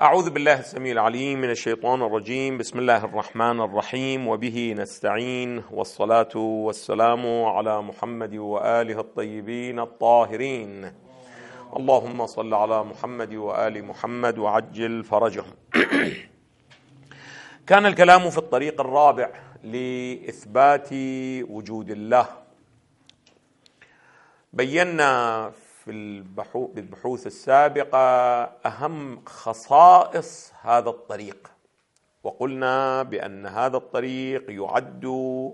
أعوذ بالله السميع العليم من الشيطان الرجيم. بسم الله الرحمن الرحيم، وبه نستعين، والصلاة والسلام على محمد وآله الطيبين الطاهرين. اللهم صل على محمد وآل محمد وعجل فرجهم. كان الكلام في الطريق الرابع لإثبات وجود الله. بينا في البحوث السابقة أهم خصائص هذا الطريق، وقلنا بأن هذا الطريق يعد،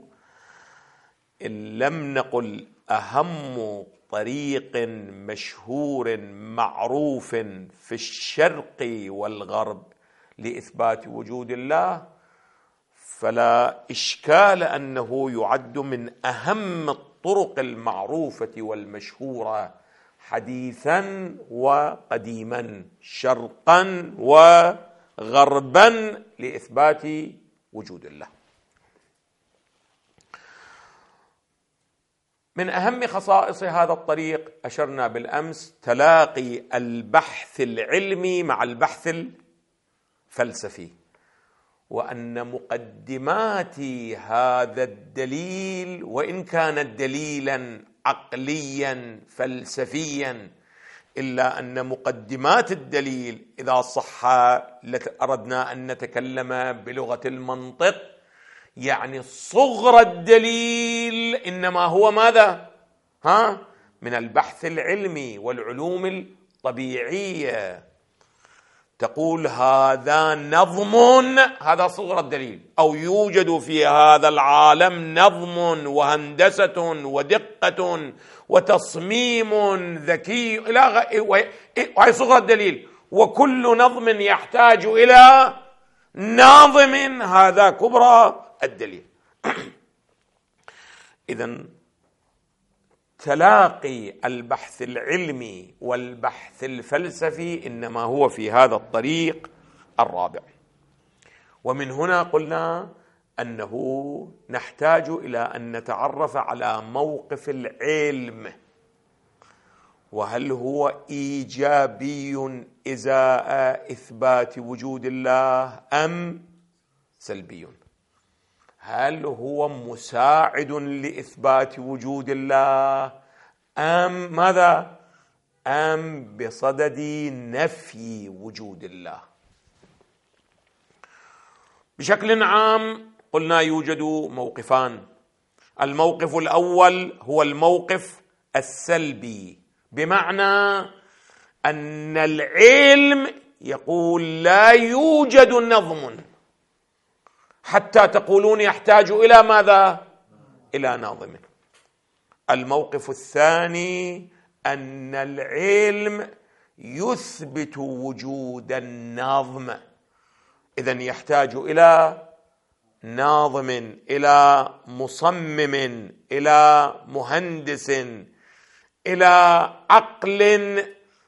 إن لم نقل أهم طريق مشهور معروف في الشرق والغرب لإثبات وجود الله، فلا إشكال أنه يعد من أهم الطرق المعروفة والمشهورة حديثا وقديما، شرقا وغربا، لإثبات وجود الله. من أهم خصائص هذا الطريق أشرنا بالأمس تلاقي البحث العلمي مع البحث الفلسفي، وأن مقدمات هذا الدليل وإن كانت دليلا عقليا فلسفيا، إلا أن مقدمات الدليل إذا صح أردنا أن نتكلم بلغة المنطق، يعني صغر الدليل إنما هو ماذا؟ من البحث العلمي والعلوم الطبيعية. تقول هذا نظم، هذا صغر الدليل، أو يوجد في هذا العالم نظم وهندسة ودقة وتصميم ذكي وهي صغر الدليل، وكل نظم يحتاج إلى ناظم، هذا كبرى الدليل. إذن تلاقي البحث العلمي والبحث الفلسفي إنما هو في هذا الطريق الرابع. ومن هنا قلنا أنه نحتاج إلى أن نتعرف على موقف العلم، وهل هو إيجابي إزاء إثبات وجود الله أم سلبي؟ هل هو مساعد لإثبات وجود الله أم ماذا؟ أم بصدد نفي وجود الله؟ بشكل عام قلنا يوجد موقفان. الموقف الأول هو الموقف السلبي، بمعنى أن العلم يقول لا يوجد نظم، حتى تقولون يحتاج إلى ماذا؟ إلى ناظم. الموقف الثاني أن العلم يثبت وجود النظم، إذن يحتاج إلى ناظم، إلى مصمم، إلى مهندس، إلى عقل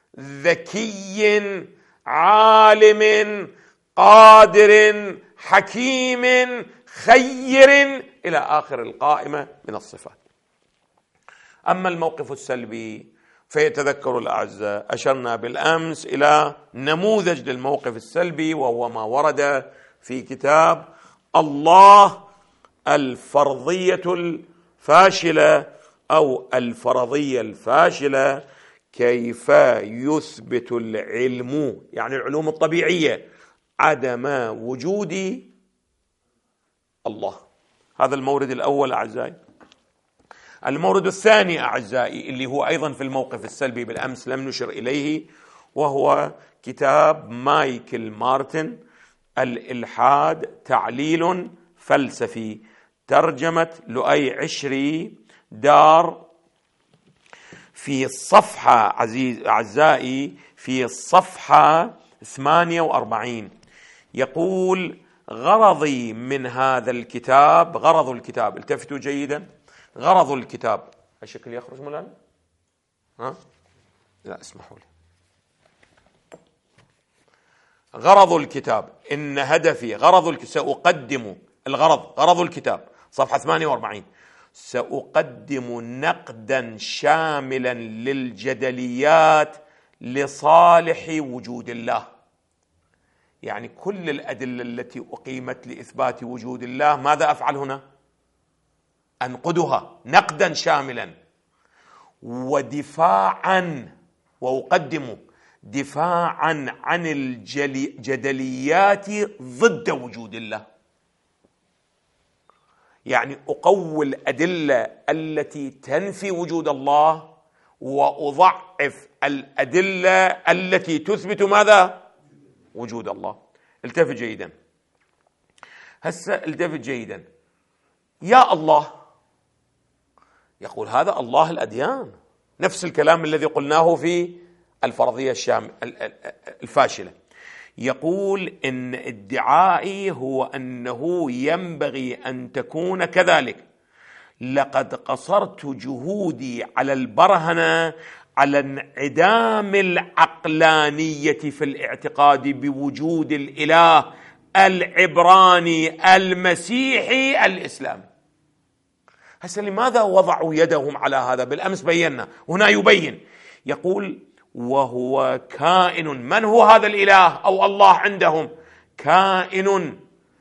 ذكي عالم قادر حكيم خير، إلى آخر القائمة من الصفات. أما الموقف السلبي فيتذكر الأعزاء أشرنا بالأمس إلى نموذج للموقف السلبي، وهو ما ورد في كتاب الله الفرضية الفاشلة أو الفرضية الفاشلة، كيف يثبت العلم، يعني العلوم الطبيعية، عدم وجود الله. هذا المورد الأول أعزائي. المورد الثاني أعزائي اللي هو أيضا في الموقف السلبي، بالأمس لم نشر إليه، وهو كتاب مايكل مارتن الإلحاد تعليل فلسفي، ترجمة لؤي عشري دار، في الصفحة أعزائي في الصفحة 48 يقول: غرضي من هذا الكتاب، غرض الكتاب، التفتوا جيدا، غرض الكتاب، الشكل يخرج مولانا؟ لا اسمحوا لي. غرض الكتاب، إن هدفي غرض سأقدم غرض الكتاب، صفحة 48، سأقدم نقدا شاملا للجدليات لصالح وجود الله. يعني كل الأدلة التي أقيمت لإثبات وجود الله ماذا أفعل هنا؟ أنقدها نقدا شاملا ودفاعا، وأقدم دفاعا عن الجدليات ضد وجود الله. يعني أقوي الأدلة التي تنفي وجود الله وأضعف الأدلة التي تثبت ماذا؟ وجود الله. التفت جيدا، هسه التفت جيدا. يا الله، يقول هذا الله الأديان، نفس الكلام الذي قلناه في الفرضية الفاشلة. يقول إن ادعائي هو أنه ينبغي أن تكون كذلك. لقد قصرت جهودي على البرهنة على انعدام العقلانية في الاعتقاد بوجود الإله العبراني المسيحي الإسلامي. هسه لماذا وضعوا يدهم على هذا؟ بالأمس بينا، هنا يبين، يقول وهو كائن. من هو هذا الإله أو الله عندهم؟ كائن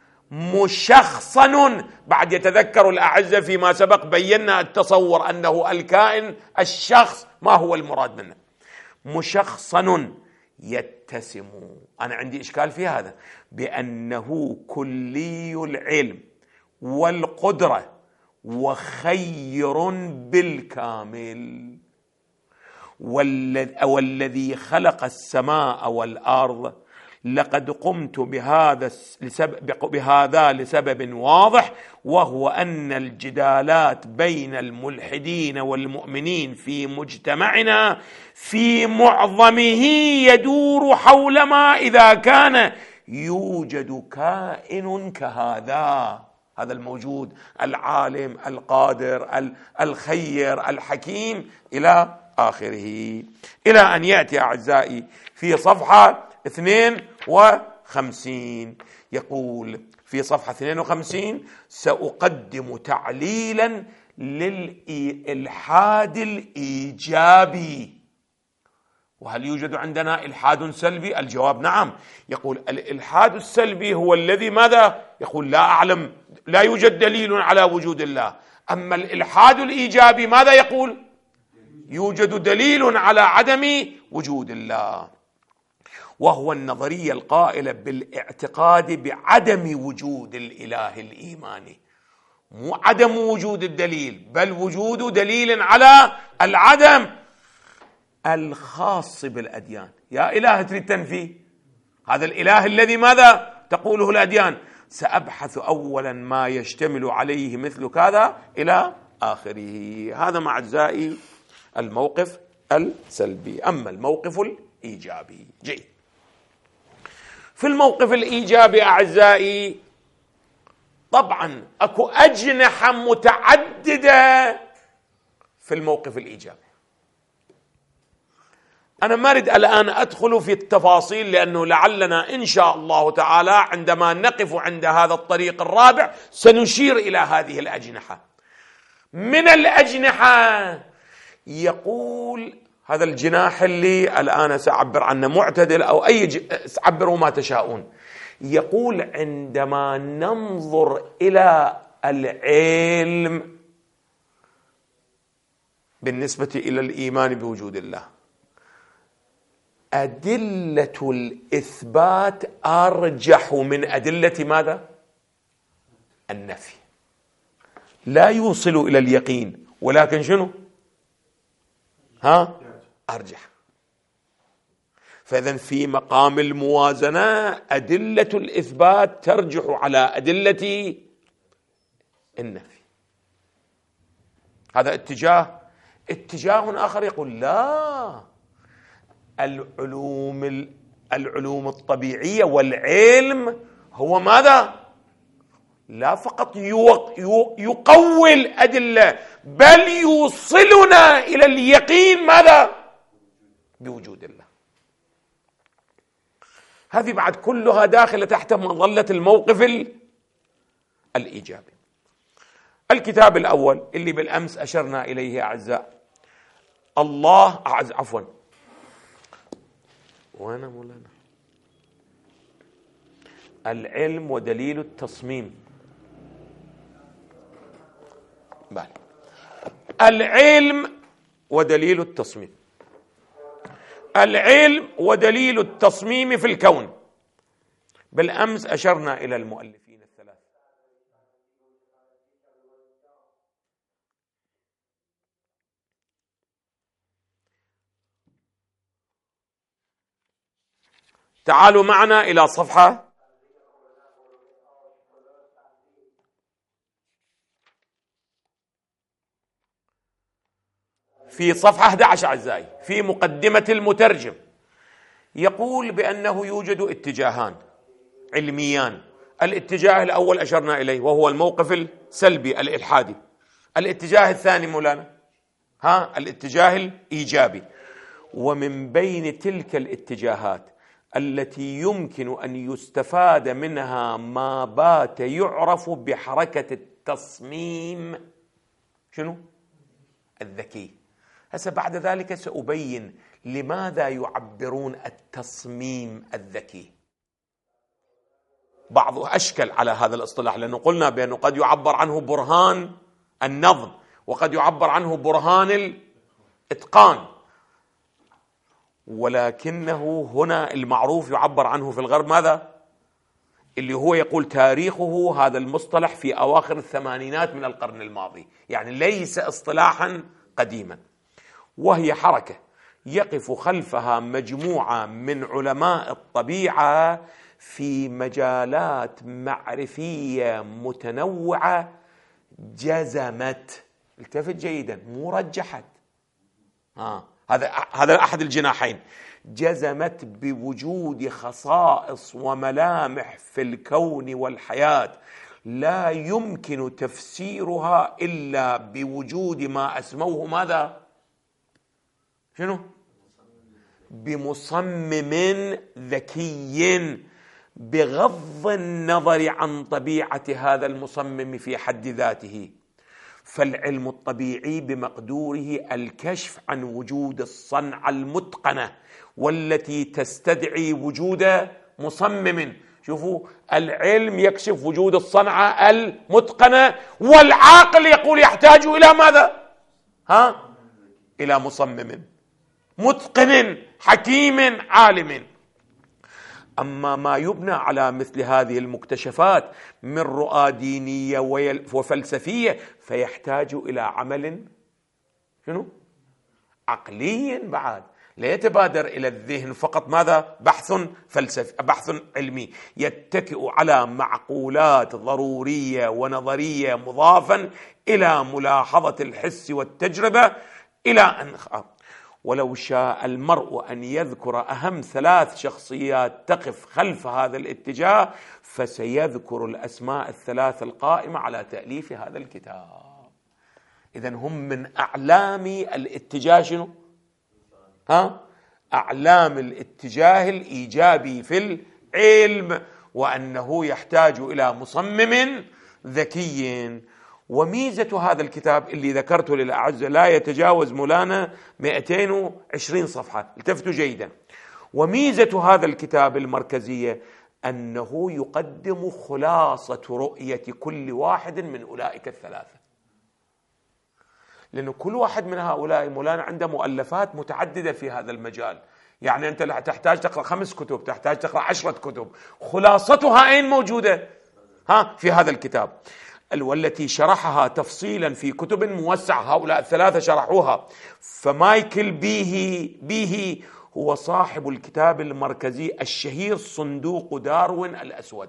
مشخصن. بعد يتذكر الأعزة فيما سبق بينا التصور أنه الكائن الشخص ما هو المراد منه. مشخصن يتسم، أنا عندي إشكال في هذا، بأنه كلي العلم والقدرة وخير بالكامل، والذي خلق السماء والأرض. لقد قمت بهذا لسبب واضح، وهو أن الجدالات بين الملحدين والمؤمنين في مجتمعنا في معظمه يدور حول ما إذا كان يوجد كائن كهذا، هذا الموجود العالم القادر الخير الحكيم إلى آخره، إلى أن يأتي أعزائي في صفحة 52. يقول في صفحة 52: سأقدم تعليلا للإلحاد الإيجابي. وهل يوجد عندنا إلحاد سلبي؟ الجواب نعم. يقول الإلحاد السلبي هو الذي ماذا؟ يقول لا أعلم، لا يوجد دليل على وجود الله. أما الإلحاد الإيجابي ماذا يقول؟ يوجد دليل على عدم وجود الله، وهو النظرية القائلة بالاعتقاد بعدم وجود الإله الإيماني، مو عدم وجود الدليل، بل وجود دليل على العدم الخاص بالأديان. يا إله تريد تنفي هذا الإله الذي ماذا تقوله الأديان؟ سأبحث أولا ما يشتمل عليه مثل كذا إلى آخره. هذا مع أعزائي الموقف السلبي. أما الموقف الإيجابي، جيد. في الموقف الإيجابي أعزائي طبعا أكو أجنحة متعددة في الموقف الإيجابي. أنا ما أريد الآن أدخل في التفاصيل، لأنه لعلنا إن شاء الله تعالى عندما نقف عند هذا الطريق الرابع سنشير إلى هذه الأجنحة. من الأجنحة يقول هذا الجناح اللي الآن سأعبر عنه معتدل أو أي عبروا ما تشاءون. يقول عندما ننظر إلى العلم بالنسبة إلى الإيمان بوجود الله، أدلة الإثبات أرجح من أدلة ماذا؟ النفي. لا يوصل إلى اليقين، ولكن شنو؟ أرجح. فإذن في مقام الموازنة أدلة الإثبات ترجح على أدلة النفي. هذا اتجاه آخر يقول لا، العلوم الطبيعية والعلم هو ماذا؟ لا فقط يقوي الأدلة، بل يوصلنا إلى اليقين ماذا؟ بوجود الله. هذه بعد كلها داخلة تحت مظلة الموقف الإيجابي. الكتاب الأول اللي بالأمس أشرنا إليه أعزاء الله عفوا وين مولانا؟ العلم ودليل التصميم. بل. العلم ودليل التصميم. العلم ودليل التصميم في الكون. بالأمس أشرنا إلى المؤلفين الثلاثة. تعالوا معنا إلى صفحة في صفحة 11 أعزائي، في مقدمة المترجم يقول بأنه يوجد اتجاهان علميان. الاتجاه الأول أشرنا إليه وهو الموقف السلبي الإلحادي. الاتجاه الثاني مولانا الاتجاه الإيجابي. ومن بين تلك الاتجاهات التي يمكن أن يستفاد منها ما بات يعرف بحركة التصميم شنو؟ الذكي. هسه بعد ذلك سأبين لماذا يعبرون التصميم الذكي. بعض أشكل على هذا الاصطلاح، لأنه قلنا بأنه قد يعبر عنه برهان النظم وقد يعبر عنه برهان الإتقان، ولكنه هنا المعروف يعبر عنه في الغرب ماذا؟ اللي هو يقول تاريخه هذا المصطلح في أواخر الثمانينات من القرن الماضي، يعني ليس اصطلاحا قديما، وهي حركة يقف خلفها مجموعة من علماء الطبيعة في مجالات معرفية متنوعة جزمت، التفت جيدا، مو رجحت، هذا أحد الجناحين، جزمت بوجود خصائص وملامح في الكون والحياة لا يمكن تفسيرها إلا بوجود ما أسموه ماذا؟ شنو؟ بمصمم ذكي، بغض النظر عن طبيعة هذا المصمم في حد ذاته. فالعلم الطبيعي بمقدوره الكشف عن وجود الصنعة المتقنة والتي تستدعي وجود مصمم. شوفوا، العلم يكشف وجود الصنعة المتقنة، والعاقل يقول يحتاج إلى ماذا؟ إلى مصمم متقن حكيم عالم. أما ما يبنى على مثل هذه المكتشفات من رؤى دينية وفلسفية فيحتاج إلى عمل شنو؟ عقلي بعد، لا يتبادر إلى الذهن فقط ماذا؟ بحث فلسفي، بحث علمي يتكئ على معقولات ضرورية ونظرية مضافا إلى ملاحظة الحس والتجربة إلى أن ولو شاء المرء أن يذكر أهم 3 شخصيات تقف خلف هذا الاتجاه فسيذكر الأسماء ال3 القائمة على تأليف هذا الكتاب. إذن هم من أعلام الاتجاه شنو؟ أعلام الاتجاه الإيجابي في العلم، وأنه يحتاج إلى مصمم ذكي. وميزة هذا الكتاب اللي ذكرته للأعزة لا يتجاوز مولانا 220 صفحة، التفتوا جيدا. وميزة هذا الكتاب المركزية أنه يقدم خلاصة رؤية كل واحد من أولئك ال3، لأن كل واحد من هؤلاء مولانا عنده مؤلفات متعددة في هذا المجال. يعني أنت تحتاج تقرأ 5 كتب، تحتاج تقرأ 10 كتب، خلاصتها أين موجودة؟ في هذا الكتاب، والتي شرحها تفصيلا في كتب موسعة، هؤلاء ال3 شرحوها. فمايكل بيهي هو صاحب الكتاب المركزي الشهير صندوق داروين الأسود،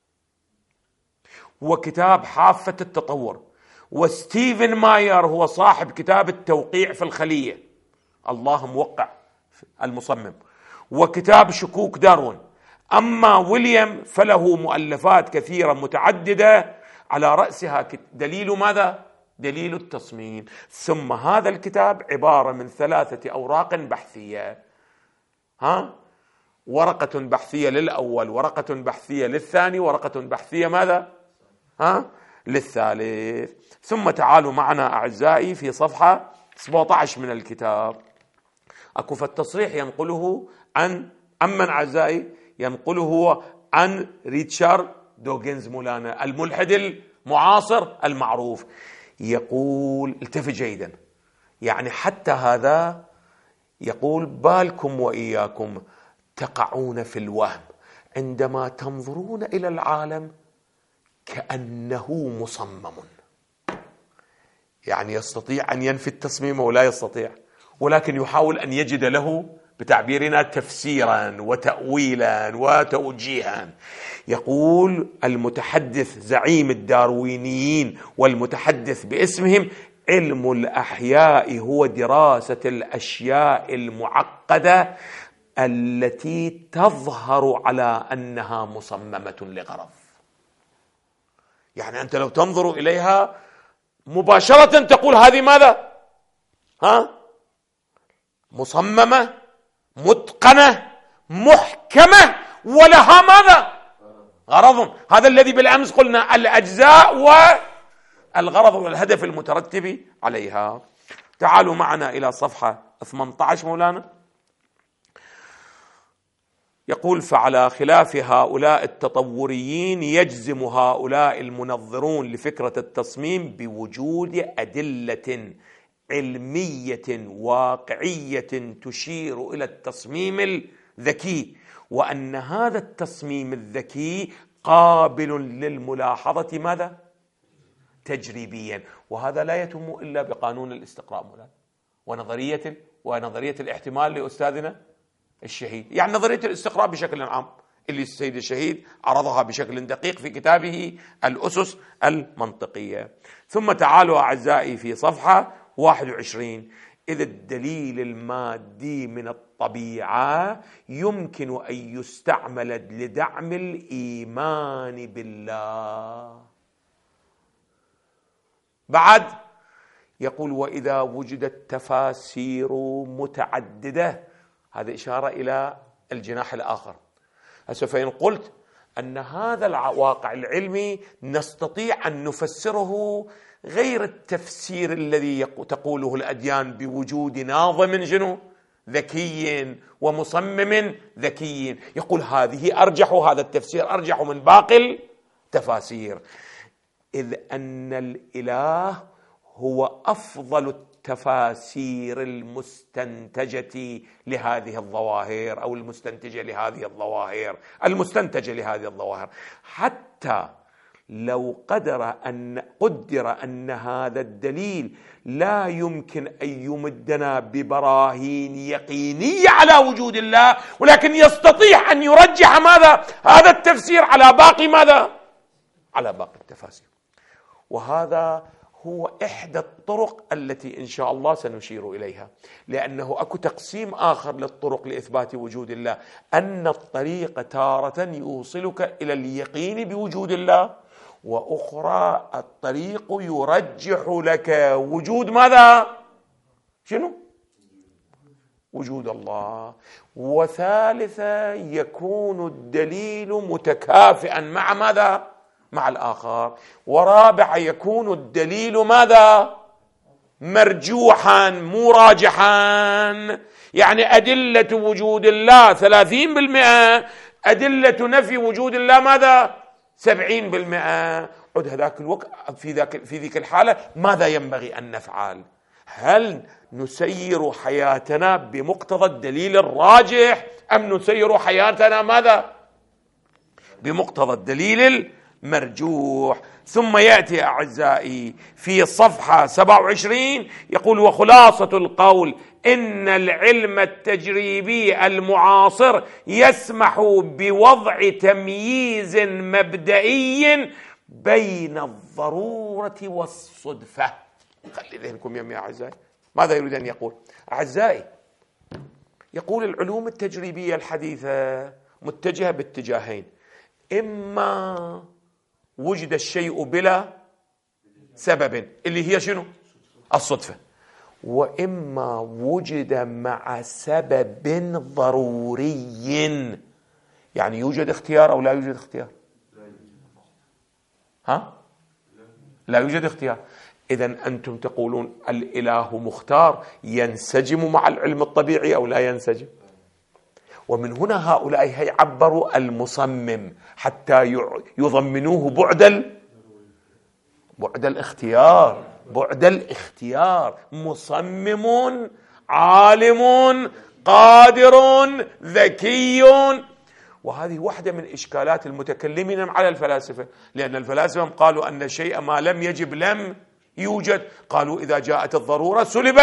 وكتاب حافة التطور. وستيفن ماير هو صاحب كتاب التوقيع في الخلية، الله موقع المصمم، وكتاب شكوك داروين. أما ويليام فله مؤلفات كثيرة متعددة على رأسها دليل ماذا؟ دليل التصميم. ثم هذا الكتاب عبارة من 3 أوراق بحثية، ورقة بحثية للأول، ورقة بحثية للثاني، ورقة بحثية ماذا؟ للثالث. ثم تعالوا معنا أعزائي في صفحة 17 من الكتاب، أكو في التصريح ينقله عن أمن أعزائي؟ ينقله عن ريتشارد دوغنز مولانا الملحد المعاصر المعروف. يقول، التفت جيدا، يعني حتى هذا يقول بالكم وإياكم تقعون في الوهم عندما تنظرون إلى العالم كأنه مصمم. يعني يستطيع أن ينفي التصميم ولا يستطيع، ولكن يحاول أن يجد له بتعبيرنا تفسيرا وتأويلا وتوجيها. يقول المتحدث زعيم الداروينيين والمتحدث باسمهم: علم الأحياء هو دراسة الأشياء المعقدة التي تظهر على أنها مصممة لغرض. يعني أنت لو تنظر إليها مباشرة تقول هذه ماذا؟ مصممة، متقنة، محكمة، ولها ماذا؟ غرض. هذا الذي بالأمس قلنا الأجزاء والغرض والهدف المترتب عليها. تعالوا معنا إلى صفحة 18 مولانا. يقول: فعلى خلاف هؤلاء التطوريين يجزم هؤلاء المنظرون لفكرة التصميم بوجود أدلة علمية واقعية تشير إلى التصميم الذكي، وأن هذا التصميم الذكي قابل للملاحظة ماذا؟ تجريبيا. وهذا لا يتم إلا بقانون الاستقراء مولانا ونظرية الاحتمال لأستاذنا الشهيد. يعني نظرية الاستقراء بشكل عام اللي السيد الشهيد عرضها بشكل دقيق في كتابه الأسس المنطقية. ثم تعالوا أعزائي في صفحة 21: إذ الدليل المادي من الطبيعة يمكن أن يستعمل لدعم الإيمان بالله. بعد يقول: وإذا وجدت تفاسير متعددة. هذا إشارة إلى الجناح الآخر. فإن قلت أن هذا الواقع العلمي نستطيع أن نفسره غير التفسير الذي تقوله الأديان بوجود ناظم ذكي ومصمم ذكي، يقول هذه أرجح، هذا التفسير أرجح من باقي التفاسير، إذ أن الإله هو أفضل التفاسير المستنتجة لهذه الظواهر، أو المستنتجة لهذه الظواهر، حتى لو قدر أن هذا الدليل لا يمكن أن يمدنا ببراهين يقينية على وجود الله، ولكن يستطيع أن يرجح ماذا؟ هذا التفسير على باقي ماذا؟ على باقي التفاسير. وهذا هو إحدى الطرق التي إن شاء الله سنشير إليها، لأنه أكو تقسيم آخر للطرق لإثبات وجود الله، أن الطريق تارة يوصلك إلى اليقين بوجود الله، وأخرى الطريق يرجح لك وجود ماذا؟ وجود الله. وثالثا يكون الدليل متكافئا مع ماذا؟ مع الآخر. ورابع يكون الدليل ماذا؟ مرجوحا مراجحا. يعني أدلة وجود الله 30%، أدلة نفي وجود الله ماذا؟ 70%. عد هذاك الوقت في ذيك الحالة ماذا ينبغي أن نفعل؟ هل نسير حياتنا بمقتضى الدليل الراجح، أم نسير حياتنا ماذا؟ بمقتضى الدليل المرجوح. ثم يأتي أعزائي في صفحة 27 يقول: وخلاصة القول إن العلم التجريبي المعاصر يسمح بوضع تمييز مبدئي بين الضرورة والصدفة. خلي ذهنكم يا أعزائي، ماذا يريد أن يقول؟ أعزائي، يقول العلوم التجريبية الحديثة متجهة باتجاهين: إما وجد الشيء بلا سبب اللي هي الصدفة، وإما وجد مع سبب ضروري. يعني يوجد اختيار أو لا يوجد اختيار؟ لا يوجد اختيار. إذن أنتم تقولون الإله مختار، ينسجم مع العلم الطبيعي أو لا ينسجم؟ ومن هنا هؤلاء عبروا المصمم حتى يضمنوه بعد الاختيار. بعد الاختيار، مصمم عالم قادر ذكي. وهذه واحدة من إشكالات المتكلمين على الفلاسفة، لأن الفلاسفة قالوا أن الشيء ما لم يجب لم يوجد. قالوا إذا جاءت الضرورة سلب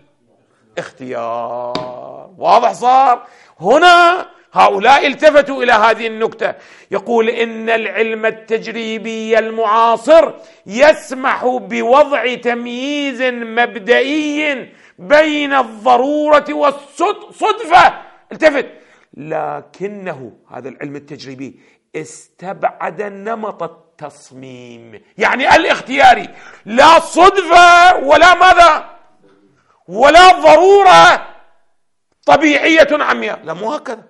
الاختيار. واضح صار؟ هنا هؤلاء التفتوا إلى هذه النكتة. يقول إن العلم التجريبي المعاصر يسمح بوضع تمييز مبدئي بين الضرورة والصدفة. التفت. لكنه هذا العلم التجريبي استبعد نمط التصميم، يعني الاختياري، لا صدفة ولا ماذا ولا ضرورة طبيعية عمياء، لا مو هكذا.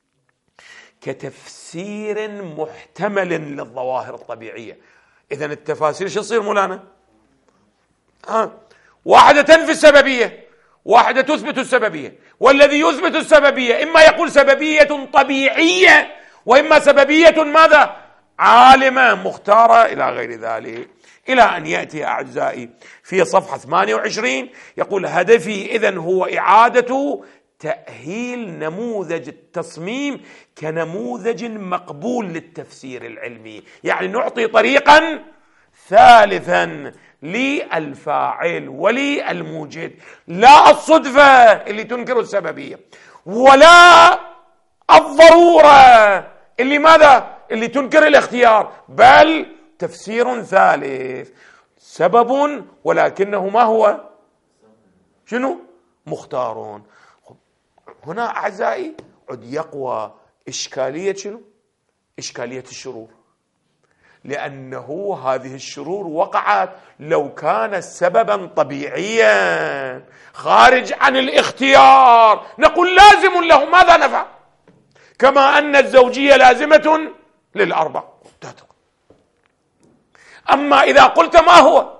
كتفسير محتمل للظواهر الطبيعية. إذن التفاسير شو تصير مولانا؟ واحدة تنفي السببية، واحدة تثبت السببية، والذي يثبت السببية إما يقول سببية طبيعية، وإما سببية ماذا؟ عالمة مختارة، إلى غير ذلك. إلى أن يأتي أعزائي في صفحة 28 يقول هدفي إذن هو إعادة تأهيل نموذج التصميم كنموذج مقبول للتفسير العلمي، يعني نعطي طريقا ثالثا للفاعل وللموجد، لا الصدفة اللي تنكر السببية، ولا الضرورة اللي ماذا؟ اللي تنكر الاختيار، بل تفسير ثالث، سبب ولكنه ما هو؟ شنو؟ مختار. هنا أعزائي عد يقوى إشكالية شنو؟ إشكالية الشرور، لأنه هذه الشرور وقعت لو كان سببا طبيعيا خارج عن الاختيار نقول لازم له، ماذا نفع؟ كما أن الزوجية لازمة للأربع. أما إذا قلت ما هو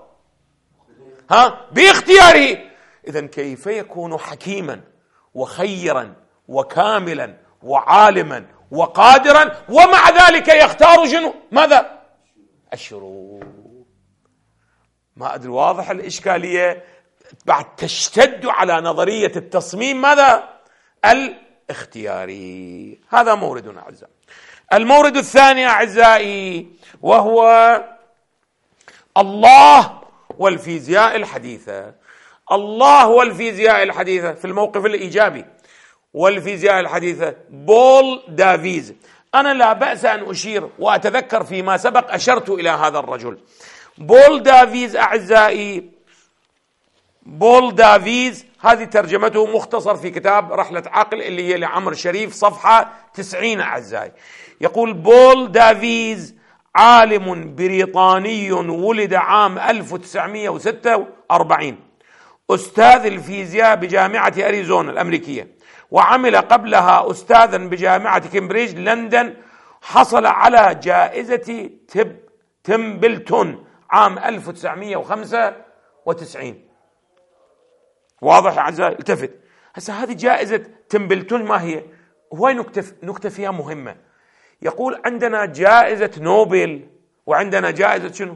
باختياره، إذن كيف يكون حكيما وخيرا وكاملا وعالما وقادرا ومع ذلك يختار شنو؟ ماذا؟ الشرور. ما أدري واضح الإشكالية؟ بعد تشتد على نظرية التصميم ماذا؟ الاختياري. هذا مورد أعزائي. المورد الثاني أعزائي وهو الله والفيزياء الحديثة. الله والفيزياء الحديثة في الموقف الإيجابي، والفيزياء الحديثة بول دافيز. أنا لا بأس أن أشير وأتذكر فيما سبق أشرت إلى هذا الرجل بول دافيز أعزائي. بول دافيز هذه ترجمته مختصر في كتاب رحلة عقل اللي هي لعمر شريف صفحة 90 أعزائي. يقول بول دافيز عالم بريطاني ولد عام 1946، أستاذ الفيزياء بجامعة أريزونا الأمريكية، وعمل قبلها أستاذا بجامعة كامبريدج لندن. حصل على جائزة تمبلتون عام 1995. واضح يا أعزائي؟ التفت. هسه هذه جائزة تمبلتون ما هي؟ هواي نكتة فيها مهمة. يقول عندنا جائزة نوبل وعندنا جائزة شنو؟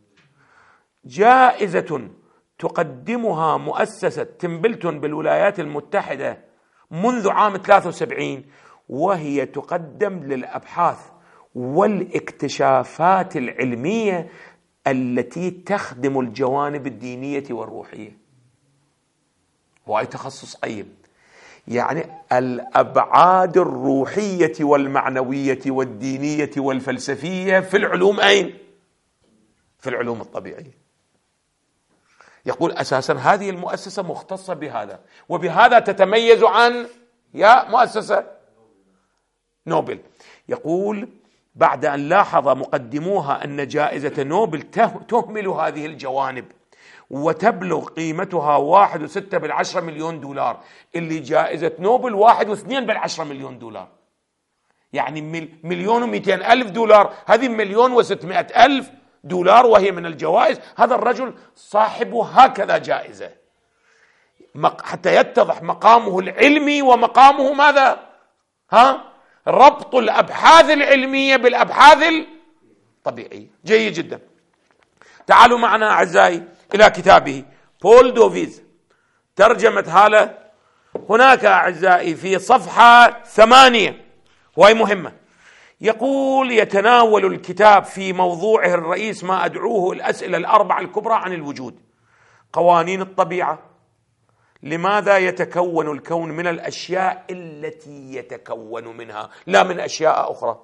جائزة تقدمها مؤسسة تمبلتون بالولايات المتحدة منذ عام 73، وهي تقدم للأبحاث والاكتشافات العلمية التي تخدم الجوانب الدينية والروحية. وهي تخصص قيم، يعني الأبعاد الروحية والمعنوية والدينية والفلسفية في العلوم. أين؟ في العلوم الطبيعية. يقول أساسا هذه المؤسسة مختصة بهذا، وبهذا تتميز عن يا مؤسسة نوبل. يقول بعد أن لاحظ مقدموها أن جائزة نوبل تهمل هذه الجوانب وتبلغ قيمتها 1.6 مليون دولار، اللي جائزة نوبل 1.2 مليون دولار، يعني 1,200,000 دولار، هذه 1,600,000 دولار وهي من الجوائز. هذا الرجل صاحب هكذا جائزة حتى يتضح مقامه العلمي ومقامه ماذا؟ ربط الأبحاث العلمية بالأبحاث الطبيعية. جيد جدا. تعالوا معنا أعزائي إلى كتابه بول دوفيز ترجمة هالة. هناك أعزائي في صفحة 8 وهي مهمة، يقول: يتناول الكتاب في موضوعه الرئيس ما أدعوه الأسئلة الأربعة الكبرى عن الوجود. قوانين الطبيعة، لماذا يتكون الكون من الأشياء التي يتكون منها لا من أشياء أخرى.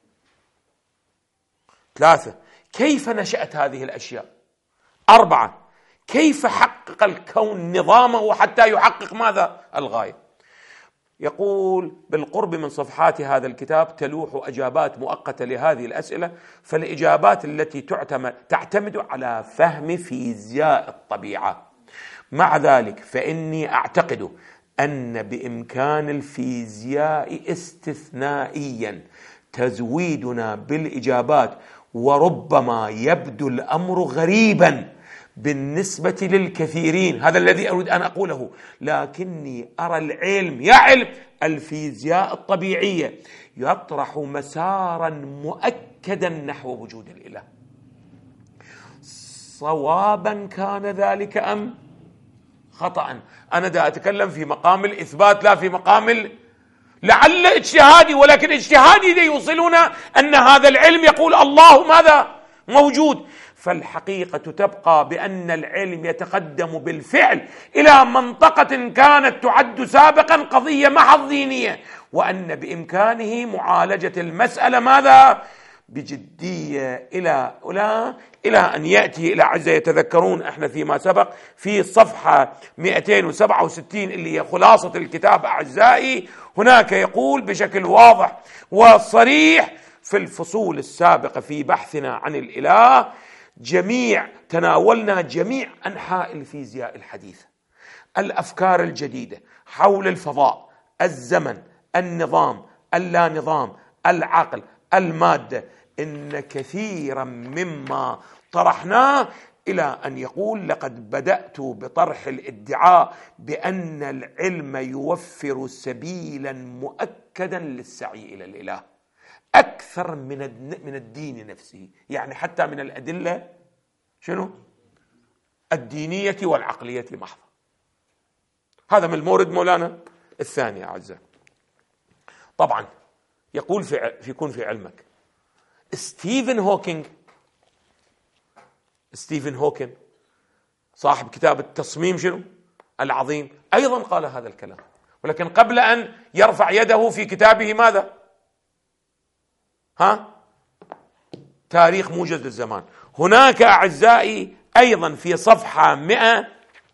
3 كيف نشأت هذه الأشياء. 4 كيف حقق الكون نظامه حتى يحقق ماذا؟ الغاية. يقول: بالقرب من صفحات هذا الكتاب تلوح أجابات مؤقتة لهذه الأسئلة، فالإجابات التي تعتمد على فهم فيزياء الطبيعة. مع ذلك فإني أعتقد أن بإمكان الفيزياء استثنائيا تزويدنا بالإجابات، وربما يبدو الأمر غريبا بالنسبة للكثيرين، هذا الذي أريد أن أقوله، لكني أرى العلم يا علم الفيزياء الطبيعية يطرح مسارا مؤكدا نحو وجود الإله. صوابا كان ذلك أم خطأ؟ أنا دا أتكلم في مقام الإثبات لا في مقام لعل اجتهادي، ولكن اجتهادي دا يوصلنا أن هذا العلم يقول الله ماذا؟ موجود. فالحقيقة تبقى بأن العلم يتقدم بالفعل إلى منطقة كانت تعد سابقا قضية محض دينية، وأن بإمكانه معالجة المسألة ماذا؟ بجدية إلى أن يأتي إلى عزة. يتذكرون احنا فيما سبق في صفحة 267 اللي هي خلاصة الكتاب أعزائي، هناك يقول بشكل واضح وصريح في الفصول السابقة في بحثنا عن الإله تناولنا جميع أنحاء الفيزياء الحديثة، الأفكار الجديدة حول الفضاء، الزمن، النظام، اللا نظام، العقل، المادة. إن كثيرا مما طرحناه إلى أن يقول: لقد بدأت بطرح الادعاء بأن العلم يوفر سبيلا مؤكدا للسعي إلى الإله أكثر من الدين نفسه، يعني حتى من الأدلة شنو؟ الدينية والعقلية محضة. هذا من المورد مولانا الثاني أعزائي. طبعا يقول يكون في علمك ستيفن هوكينج صاحب كتاب التصميم شنو العظيم أيضا قال هذا الكلام، ولكن قبل أن يرفع يده في كتابه ماذا؟ تاريخ موجز للزمان. هناك أعزائي أيضا في صفحة 100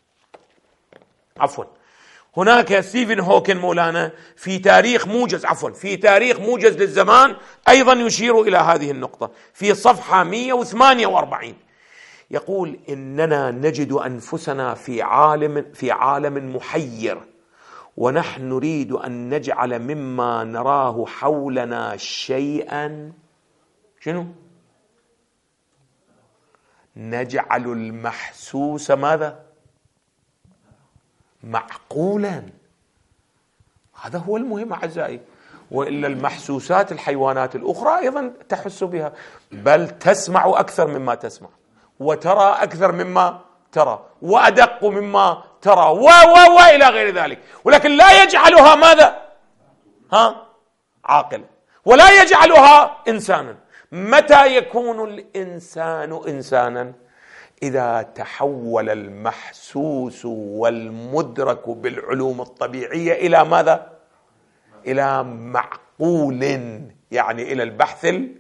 هناك ستيفن هوكينج مولانا في تاريخ موجز للزمان أيضا يشير إلى هذه النقطة في صفحة 148. يقول: إننا نجد أنفسنا في عالم محير، ونحن نريد أن نجعل مما نراه حولنا شيئا شنو؟ نجعل المحسوس ماذا؟ معقولا. هذا هو المهم أعزائي. وإلا المحسوسات الحيوانات الأخرى أيضا تحس بها، بل تسمع أكثر مما تسمع، وترى أكثر مما ترى، وأدق مما ترى، وإلى غير ذلك، ولكن لا يجعلها ماذا؟ عاقل، ولا يجعلها إنسانا. متى يكون الإنسان إنسانا؟ إذا تحول المحسوس والمدرك بالعلوم الطبيعية إلى ماذا؟ إلى معقول، يعني إلى البحث العقلي.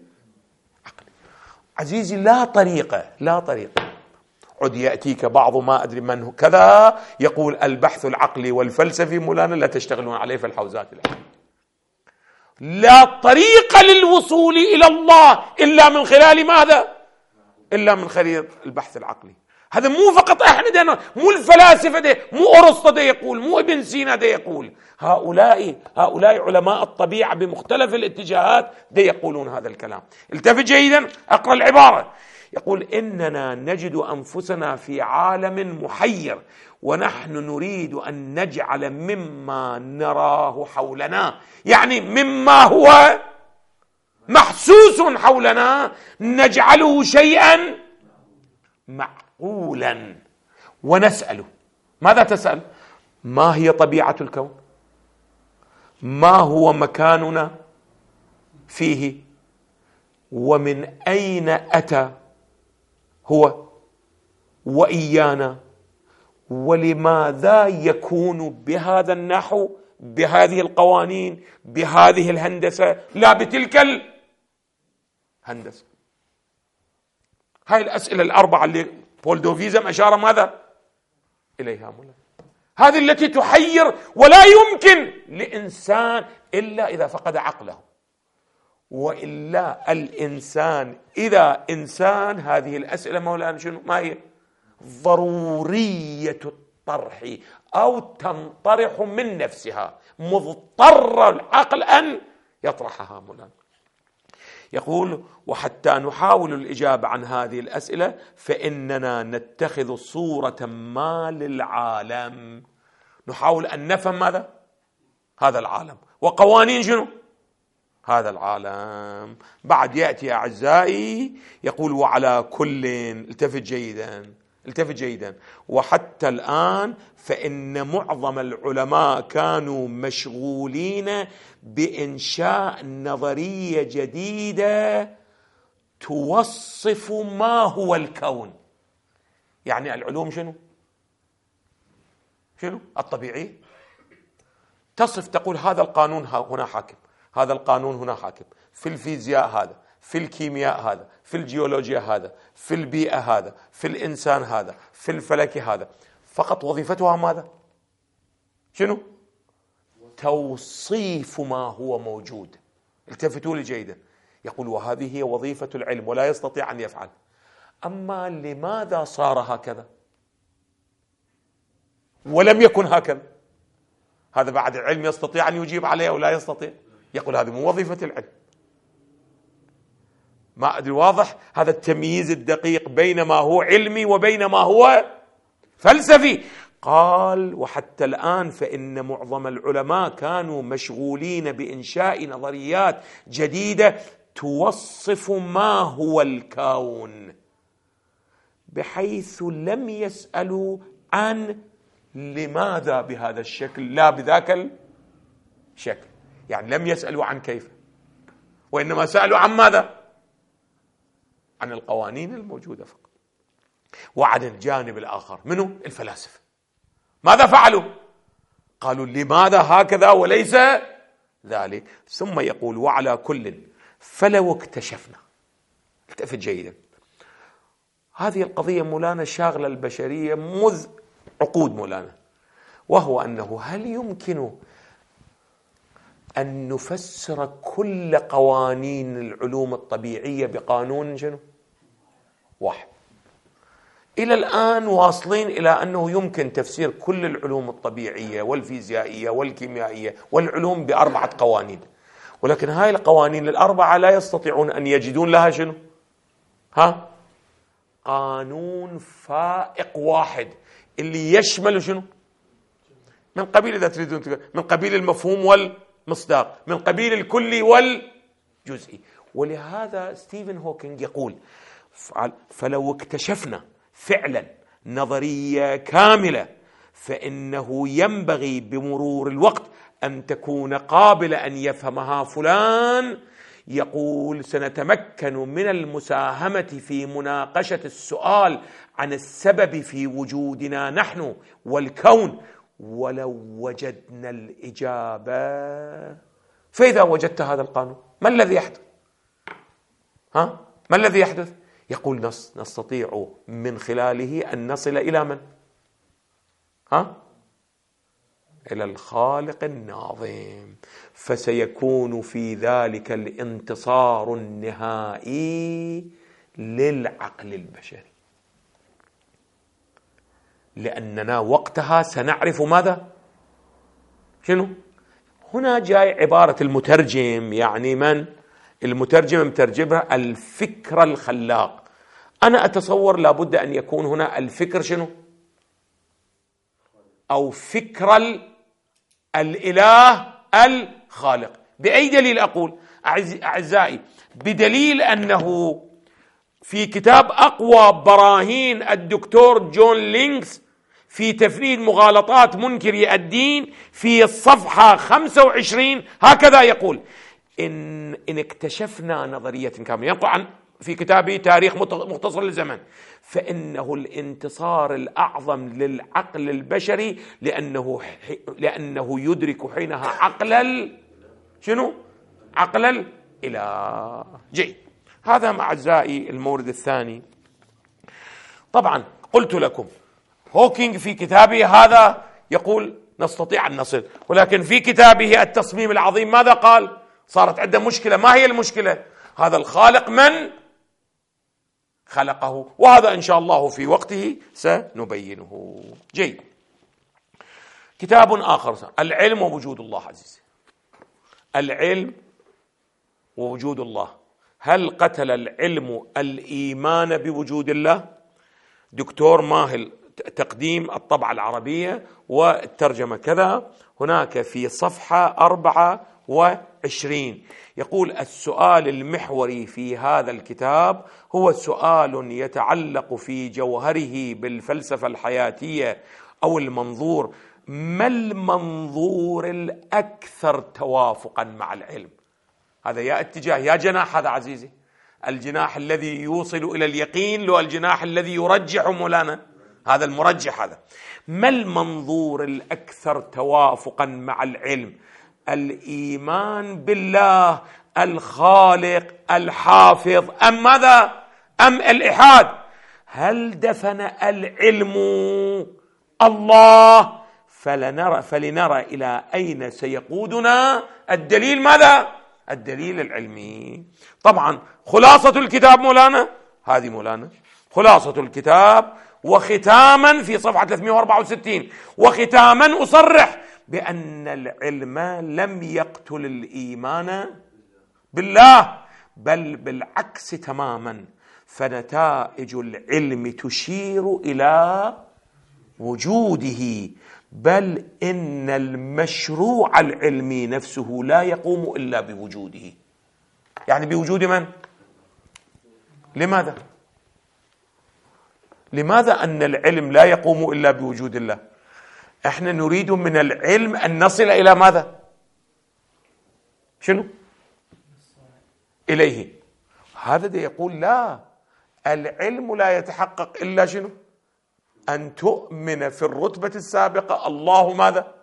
عزيزي لا طريقة عد يأتيك بعض ما أدري من كذا يقول البحث العقلي والفلسفي مولانا لا تشتغلون عليه في الحوزات العلمية. لا طريقة للوصول إلى الله إلا من خلال ماذا؟ إلا من خلال البحث العقلي. هذا مو فقط احنا دينا، مو الفلاسفة دي، مو أرسطو دي يقول، مو ابن سينا دي يقول، هؤلاء علماء الطبيعة بمختلف الاتجاهات دي يقولون هذا الكلام. التفت جيدا، أقرأ العبارة. يقول: إننا نجد أنفسنا في عالم محير، ونحن نريد أن نجعل مما نراه حولنا، يعني مما هو محسوس حولنا، نجعله شيئا معقولا، ونسأله. ماذا تسأل؟ ما هي طبيعة الكون؟ ما هو مكاننا فيه؟ ومن أين أتى هو وإيانا؟ ولماذا يكون بهذا النحو، بهذه القوانين، بهذه الهندسة، لا بتلك الهندسة؟ هاي الأسئلة الأربعة اللي بول دوفيزم أشار ماذا إليها مولانا، هذه التي تحير، ولا يمكن لإنسان إلا إذا فقد عقله. وإلا الإنسان إذا إنسان، هذه الأسئلة مولانا شنو؟ ما هي؟ ضرورية الطرح، أو تنطرح من نفسها، مضطر العقل أن يطرحها مولانا. يقول: وحتى نحاول الإجابة عن هذه الأسئلة فإننا نتخذ صورة ما للعالم، نحاول أن نفهم ماذا؟ هذا العالم، وقوانين شنو؟ هذا العالم. بعد يأتي أعزائي يقول: وعلى كل، التفت جيدا، وحتى الآن فإن معظم العلماء كانوا مشغولين بإنشاء نظرية جديدة توصف ما هو الكون. يعني العلوم شنو؟ الطبيعي تصف، تقول هذا القانون هنا حاكم، هذا القانون هنا حاكم، في الفيزياء هذا، في الكيمياء هذا، في الجيولوجيا هذا، في البيئة هذا، في الإنسان هذا، في الفلك هذا. فقط وظيفتها ماذا؟ شنو؟ توصيف ما هو موجود. التفتوا لي جيدا. يقول: وهذه هي وظيفة العلم، ولا يستطيع أن يفعل. أما لماذا صار هكذا ولم يكن هكذا؟ هذا بعد العلم يستطيع أن يجيب عليه أو لا يستطيع؟ يقول: هذه مو وظيفة العلم. ما أدري واضح هذا التمييز الدقيق بين ما هو علمي وبين ما هو فلسفي. قال: وحتى الآن فإن معظم العلماء كانوا مشغولين بإنشاء نظريات جديدة توصف ما هو الكون، بحيث لم يسألوا عن لماذا بهذا الشكل لا بذاك الشكل. يعني لم يسألوا عن كيف، وإنما سألوا عن ماذا؟ عن القوانين الموجودة فقط. وعن الجانب الآخر منه الفلاسفة، ماذا فعلوا؟ قالوا لماذا هكذا وليس ذلك. ثم يقول: وعلى كل فلو اكتشفنا. التفت جيدا، هذه القضية مولانا شاغلة البشرية منذ عقود مولانا، وهو أنه هل يمكن أن نفسر كل قوانين العلوم الطبيعية بقانون شنو؟ واحد. إلى الآن واصلين إلى أنه يمكن تفسير كل العلوم الطبيعية والفيزيائية والكيميائية والعلوم ب4 قوانين، ولكن هاي القوانين ال4 لا يستطيعون أن يجدون لها شنو؟ قانون فائق واحد اللي يشمل شنو؟ من قبيل، إذا تريدون، من قبيل المفهوم والمصداق، من قبيل الكلي والجزئي. ولهذا ستيفن هوكينج يقول: فلو اكتشفنا فعلا نظرية كاملة فإنه ينبغي بمرور الوقت أن تكون قابلة أن يفهمها فلان. يقول: سنتمكن من المساهمة في مناقشة السؤال عن السبب في وجودنا نحن والكون ولو وجدنا الإجابة. فإذا وجدت هذا القانون ما الذي يحدث؟ ما الذي يحدث؟ يقول: نستطيع من خلاله أن نصل إلى من؟ إلى الخالق الناظم، فسيكون في ذلك الانتصار النهائي للعقل البشري. لأننا وقتها سنعرف ماذا؟ شنو؟ هنا جاي عبارة المترجم، يعني من؟ المترجم مترجمها الفكر الخلاق. أنا أتصور لابد أن يكون هنا الفكر شنو؟ أو فكر الإله الخالق. بأي دليل أقول؟ أعزائي، بدليل أنه في كتاب أقوى براهين الدكتور جون لينكس في تفريد مغالطات منكري الدين في الصفحة 25 هكذا يقول: إن اكتشفنا نظرية كاملة، ينقل عن في كتابه تاريخ مختصر للزمن، فإنه الانتصار الأعظم للعقل البشري لأنه يدرك حينها شنو؟ عقل الإله. جيد، هذا أعزائي المورد الثاني. طبعا قلت لكم هوكينج في كتابه هذا يقول نستطيع أن نصل، ولكن في كتابه التصميم العظيم ماذا قال؟ صارت عنده مشكلة. ما هي المشكلة؟ هذا الخالق من خلقه، وهذا إن شاء الله في وقته سنبينه. جيد، كتاب آخر، العلم ووجود الله. عزيزي، العلم ووجود الله. هل قتل العلم الإيمان بوجود الله؟ دكتور ماهل، تقديم الطبعة العربية والترجمة كذا، هناك في صفحة 24 يقول: السؤال المحوري في هذا الكتاب هو سؤال يتعلق في جوهره بالفلسفة الحياتية أو المنظور. ما المنظور الأكثر توافقا مع العلم؟ هذا يا اتجاه يا جناح. هذا عزيزي الجناح الذي يوصل إلى اليقين، لو الجناح الذي يرجح مولانا، هذا المرجح. هذا ما المنظور الأكثر توافقا مع العلم؟ الإيمان بالله الخالق الحافظ، أم ماذا؟ أم الإلحاد؟ هل دفن العلم الله؟ فلنرى إلى أين سيقودنا الدليل. ماذا؟ الدليل العلمي. طبعا خلاصة الكتاب مولانا، هذه مولانا خلاصة الكتاب، وختاما في صفحة 364 وختاما أصرح بأن العلم لم يقتل الإيمان بالله، بل بالعكس تماما، فنتائج العلم تشير إلى وجوده، بل إن المشروع العلمي نفسه لا يقوم إلا بوجوده. يعني بوجود من؟ لماذا؟ لماذا أن العلم لا يقوم إلا بوجود الله؟ احنا نريد من العلم أن نصل إلى ماذا؟ شنو؟ إليه. هذا ده يقول لا، العلم لا يتحقق إلا شنو؟ أن تؤمن في الرتبة السابقة الله ماذا؟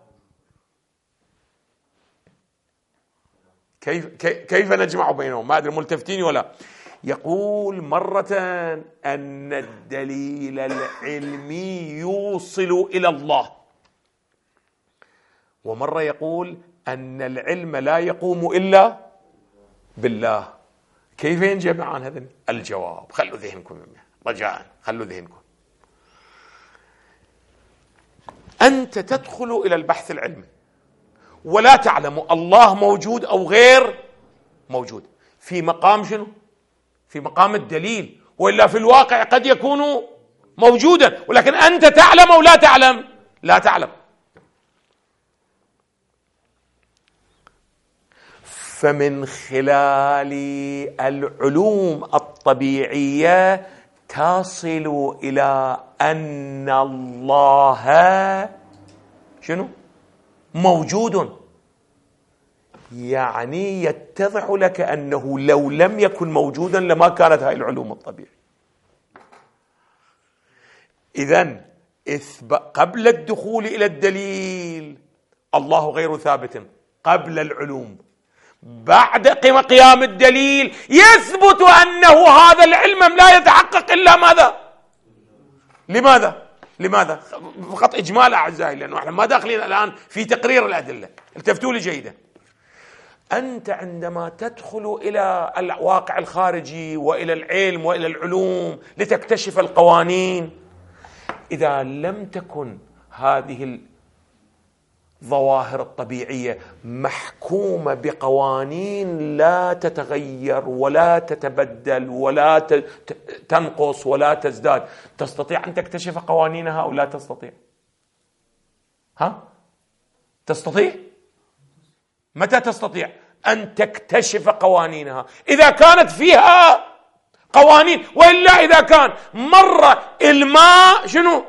كيف نجمع بينهم؟ ما أدري ملتفتين ولا. يقول مرة أن الدليل العلمي يوصل إلى الله، ومرة يقول أن العلم لا يقوم إلا بالله. كيف ينجمعان هذا؟ الجواب خلوا ذهنكم رجاء، خلوا ذهنكم. أنت تدخل إلى البحث العلمي ولا تعلم الله موجود أو غير موجود، في مقام شنو؟ في مقام الدليل، وإلا في الواقع قد يكون موجودا، ولكن أنت تعلم أو لا تعلم؟ لا تعلم. فمن خلال العلوم الطبيعية تصل إلى أن الله شنو؟ موجود. يعني يتضح لك أنه لو لم يكن موجودا لما كانت هذه العلوم الطبيعية. إذن قبل الدخول إلى الدليل الله غير ثابت قبل العلوم. بعد قيام الدليل يثبت أنه هذا العلم لا يتحقق إلا ماذا؟ لماذا؟ فقط إجمال أعزائي، لأنه احنا ما داخلين الآن في تقرير الأدلة. التفتوا لي جيدا. أنت عندما تدخل إلى الواقع الخارجي وإلى العلم وإلى العلوم لتكتشف القوانين، إذا لم تكن هذه الظواهر الطبيعية محكومة بقوانين لا تتغير ولا تتبدل ولا تنقص ولا تزداد، تستطيع أن تكتشف قوانينها أو لا تستطيع؟ تستطيع؟ متى تستطيع أن تكتشف قوانينها؟ إذا كانت فيها قوانين، وإلا إذا كان مرة الماء شنو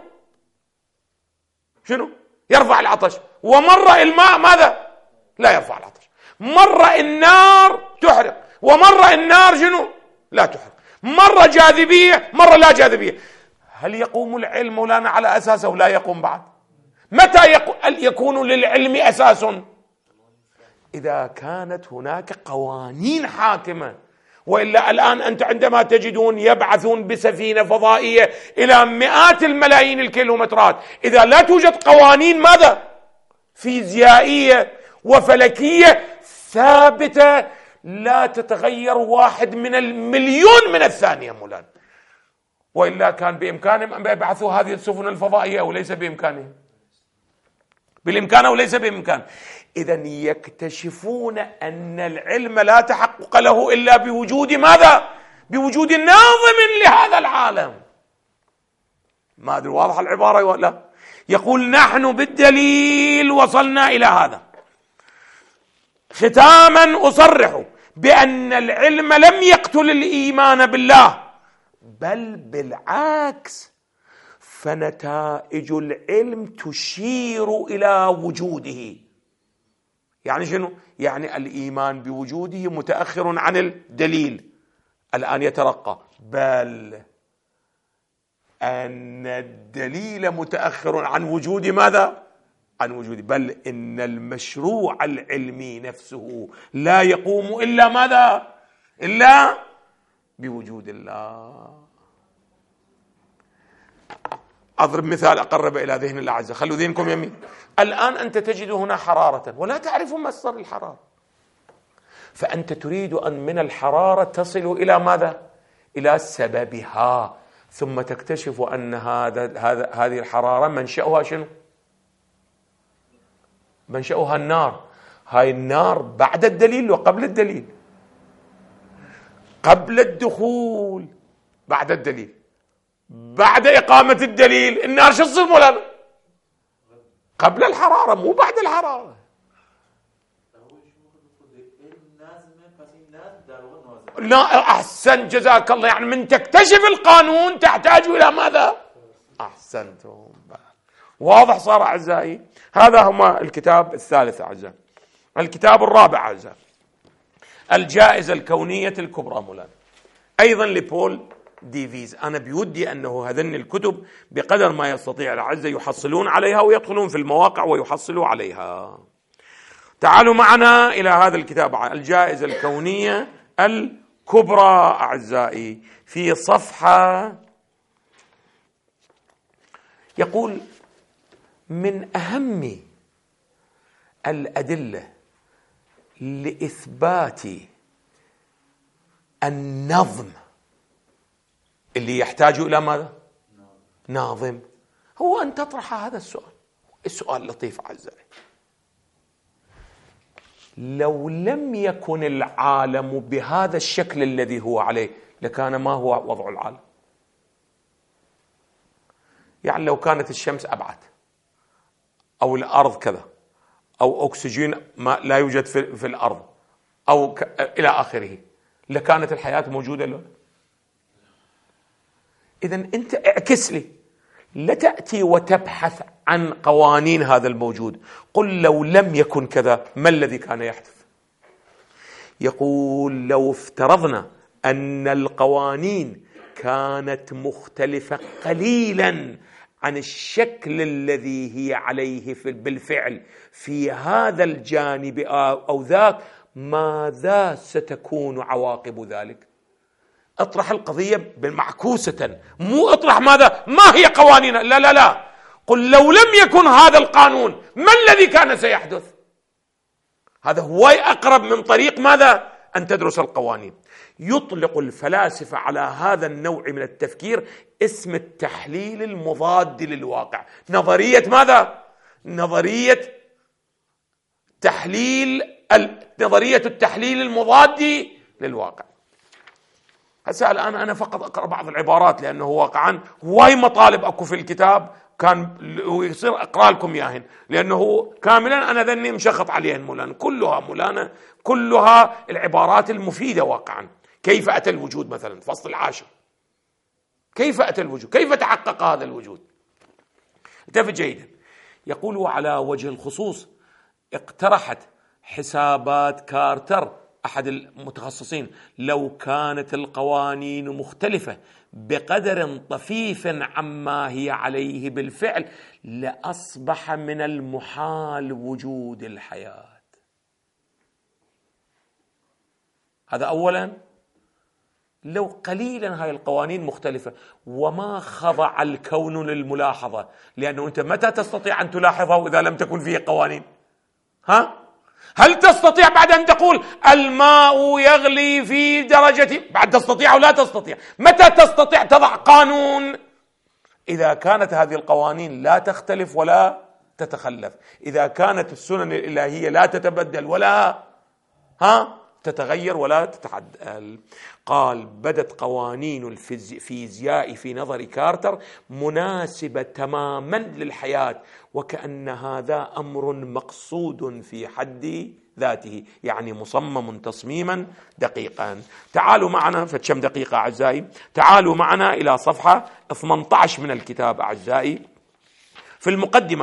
يرفع العطش، ومرة الماء ماذا؟ لا يرفع العطش. مرة النار تحرق، ومرة النار لا تحرق. مرة جاذبية، مرة لا جاذبية. هل يقوم العلم مولانا على أساسه ولا يقوم بعد؟ متى يكون للعلم أساس؟ إذا كانت هناك قوانين حاكمة. وإلا الآن أنت عندما تجدون يبعثون بسفينة فضائية إلى مئات الملايين الكيلومترات، إذا لا توجد قوانين ماذا؟ فيزيائية وفلكية ثابتة لا تتغير 1 من المليون من الثانية مولانا. وإلا كان بإمكانهم أن يبعثوا هذه السفن الفضائية أو ليس بإمكانهم؟ بالإمكان أو ليس بإمكان؟ إذن يكتشفون أن العلم لا تحقق له إلا بوجود ماذا؟ بوجود ناظم لهذا العالم. ما أدري واضح العبارة ولا؟ يقول نحن بالدليل وصلنا إلى هذا. ختاما أصرح بأن العلم لم يقتل الإيمان بالله، بل بالعكس، فنتائج العلم تشير إلى وجوده. يعني شنو؟ يعني الإيمان بوجوده متأخر عن الدليل، الآن يترقى، بل أن الدليل متأخر عن وجود ماذا؟ عن وجود، بل إن المشروع العلمي نفسه لا يقوم إلا ماذا؟ إلا بوجود الله. أضرب مثال أقرب إلى ذهن الأعزة، خلوا ذهنكم يمين. الآن أنت تجد هنا حرارة ولا تعرف مصدر الحرارة، فأنت تريد أن من الحرارة تصل إلى ماذا؟ إلى سببها، ثم تكتشف أن هذه الحرارة منشأها شنو؟ منشأها النار. هاي النار بعد الدليل وقبل الدليل؟ قبل الدخول، بعد الدليل. بعد إقامة الدليل النار شو تصير مولانا؟ قبل الحرارة مو بعد الحرارة. لا أحسن جزاك الله. يعني من تكتشف القانون تحتاج إلى ماذا؟ أحسنتم. واضح صار أعزائي؟ هذا هما الكتاب الثالث أعزائي. الكتاب الرابع أعزائي الجائزة الكونية الكبرى مولانا، أيضا لبول ديفيز. أنا بودي أنه هذين الكتب بقدر ما يستطيع الأعزة يحصلون عليها ويدخلون في المواقع ويحصلوا عليها. تعالوا معنا إلى هذا الكتاب الجائزة الكونية الكبرى أعزائي، في صفحة يقول من أهم الأدلة لإثبات النظم اللي يحتاج إلى ماذا؟ ناظم، هو أن تطرح هذا السؤال. السؤال لطيف أعزائي، لو لم يكن العالم بهذا الشكل الذي هو عليه لكان ما هو وضع العالم؟ يعني لو كانت الشمس أبعد، أو الأرض كذا، أو أكسجين ما لا يوجد في الأرض، أو إلى آخره، لكانت الحياة موجودة له؟ إذن أنت اعكس لي، لا تأتي وتبحث عن قوانين هذا الموجود، قل لو لم يكن كذا ما الذي كان يحدث؟ يقول لو افترضنا أن القوانين كانت مختلفة قليلا عن الشكل الذي هي عليه بالفعل في هذا الجانب أو ذاك، ماذا ستكون عواقب ذلك؟ اطرح القضية معكوسة، مو اطرح ماذا؟ ما هي قوانين؟ لا لا لا، قل لو لم يكن هذا القانون ما الذي كان سيحدث؟ هذا هو أقرب من طريق ماذا؟ أن تدرس القوانين. يطلق الفلاسفة على هذا النوع من التفكير اسم التحليل المضاد للواقع. نظرية ماذا؟ نظرية التحليل المضاد للواقع. هسه الآن أنا فقط أقرأ بعض العبارات لأنه واقعا هواي مطالب أكو في الكتاب كان ويصير أقرأ لكم إياهن، لأنه كاملا أنا ذني مشخط عليهن مولانا، كلها العبارات المفيدة واقعا. كيف أتى الوجود مثلا فصل 10، كيف أتى الوجود، كيف تحقق هذا الوجود. التفت جيدا، يقول على وجه الخصوص اقترحت حسابات كارتر أحد المتخصصين لو كانت القوانين مختلفة بقدر طفيف عما هي عليه بالفعل لأصبح من المحال وجود الحياة. هذا أولا. لو قليلا هاي القوانين مختلفة وما خضع الكون للملاحظة، لأنه أنت متى تستطيع أن تلاحظه إذا لم تكن فيه قوانين؟ هل تستطيع بعد أن تقول الماء يغلي في درجة، بعد تستطيع أو لا تستطيع؟ متى تستطيع تضع قانون؟ إذا كانت هذه القوانين لا تختلف ولا تتخلف، إذا كانت السنن الإلهية لا تتبدل ولا تتغير ولا تتعدل. قال بدت قوانين الفيزياء في نظر كارتر مناسبة تماما للحياة، وكأن هذا أمر مقصود في حد ذاته، يعني مصمم تصميما دقيقا. تعالوا معنا فتشم دقيقة أعزائي، تعالوا معنا إلى صفحة 18 من الكتاب أعزائي، في المقدمة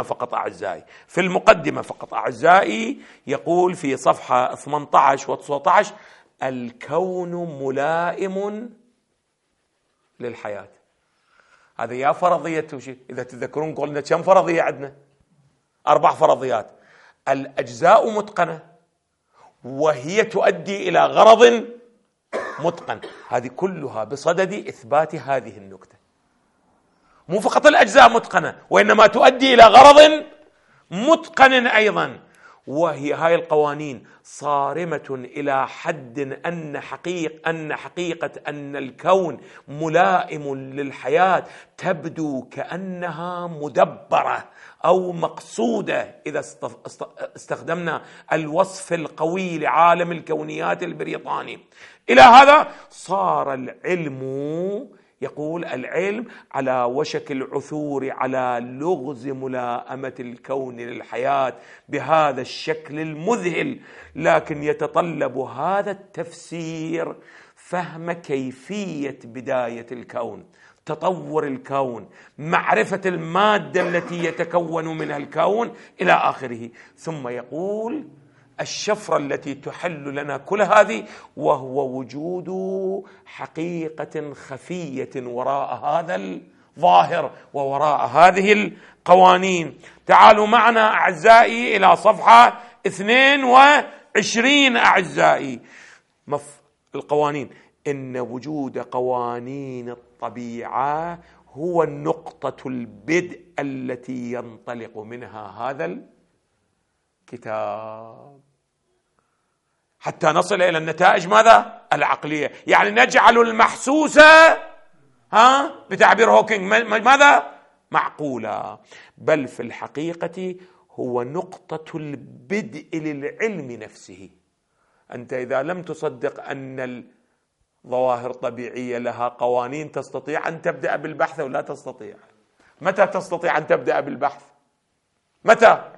فقط أعزائي، يقول في صفحة 18 و 19 الكون ملائم للحياة. هذا يا فرضية وشيء. إذا تذكرون قلنا كم فرضية عندنا؟ 4 فرضيات. الأجزاء متقنة وهي تؤدي إلى غرض متقن، هذه كلها بصدد إثبات هذه النكتة. مو فقط الأجزاء متقنة وإنما تؤدي إلى غرض متقن أيضا، وهي هاي القوانين صارمة إلى حد أن حقيقة أن الكون ملائم للحياة تبدو كأنها مدبرة أو مقصودة إذا استخدمنا الوصف القوي لعالم الكونيات البريطاني. إلى هذا صار العلم، يقول العلم على وشك العثور على لغز ملائمة الكون للحياة بهذا الشكل المذهل، لكن يتطلب هذا التفسير فهم كيفية بداية الكون، تطور الكون، معرفة المادة التي يتكون منها الكون إلى آخره. ثم يقول الشفرة التي تحل لنا كل هذه وهو وجود حقيقة خفية وراء هذا الظاهر ووراء هذه القوانين. تعالوا معنا أعزائي إلى صفحة 22 أعزائي. القوانين، إن وجود قوانين الطبيعة هو نقطة البدء التي ينطلق منها هذا الكتاب حتى نصل إلى النتائج ماذا؟ العقلية، يعني نجعل المحسوسة بتعبير هوكينج ماذا؟ معقولة. بل في الحقيقة هو نقطة البدء للعلم نفسه. أنت إذا لم تصدق أن الظواهر الطبيعية لها قوانين تستطيع أن تبدأ بالبحث ولا تستطيع. متى تستطيع أن تبدأ بالبحث؟ متى؟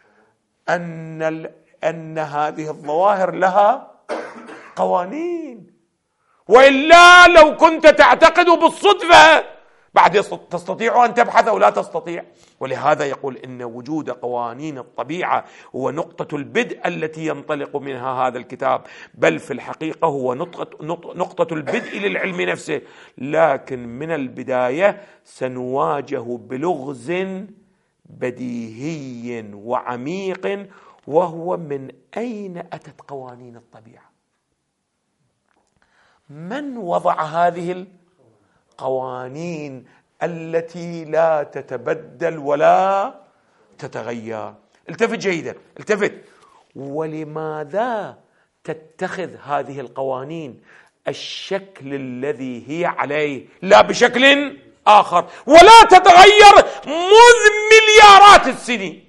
أن هذه الظواهر لها قوانين، وإلا لو كنت تعتقد بالصدفة بعد تستطيع أن تبحث أو لا تستطيع. ولهذا يقول إن وجود قوانين الطبيعة هو نقطة البدء التي ينطلق منها هذا الكتاب، بل في الحقيقة هو نقطة البدء للعلم نفسه. لكن من البداية سنواجه بلغز بديهي وعميق، وهو من أين أتت قوانين الطبيعة؟ من وضع هذه القوانين التي لا تتبدل ولا تتغير؟ التفت جيدا، التفت. ولماذا تتخذ هذه القوانين الشكل الذي هي عليه لا بشكل آخر، ولا تتغير منذ مليارات السنين.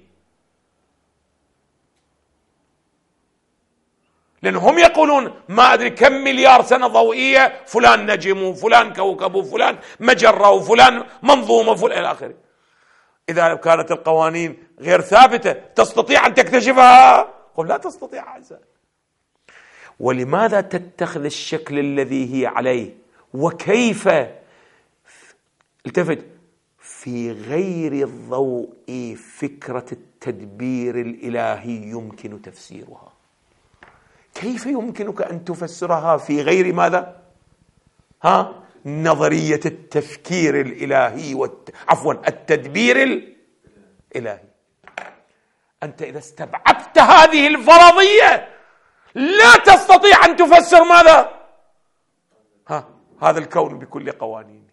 لأنهم يقولون ما أدري كم مليار سنة ضوئية فلان نجم وفلان كوكب وفلان مجرة وفلان منظومة وفلان إلى آخره. إذا كانت القوانين غير ثابتة تستطيع أن تكتشفها؟ قل لا تستطيع أعزائي. ولماذا تتخذ الشكل الذي هي عليه؟ وكيف؟ التفت، في غير ضوء فكرة التدبير الإلهي يمكن تفسيرها. كيف يمكنك أن تفسرها في غير ماذا؟ نظرية التفكير الإلهي التدبير الإلهي. أنت إذا استبعدت هذه الفرضية لا تستطيع أن تفسر ماذا؟ هذا الكون بكل قوانينه.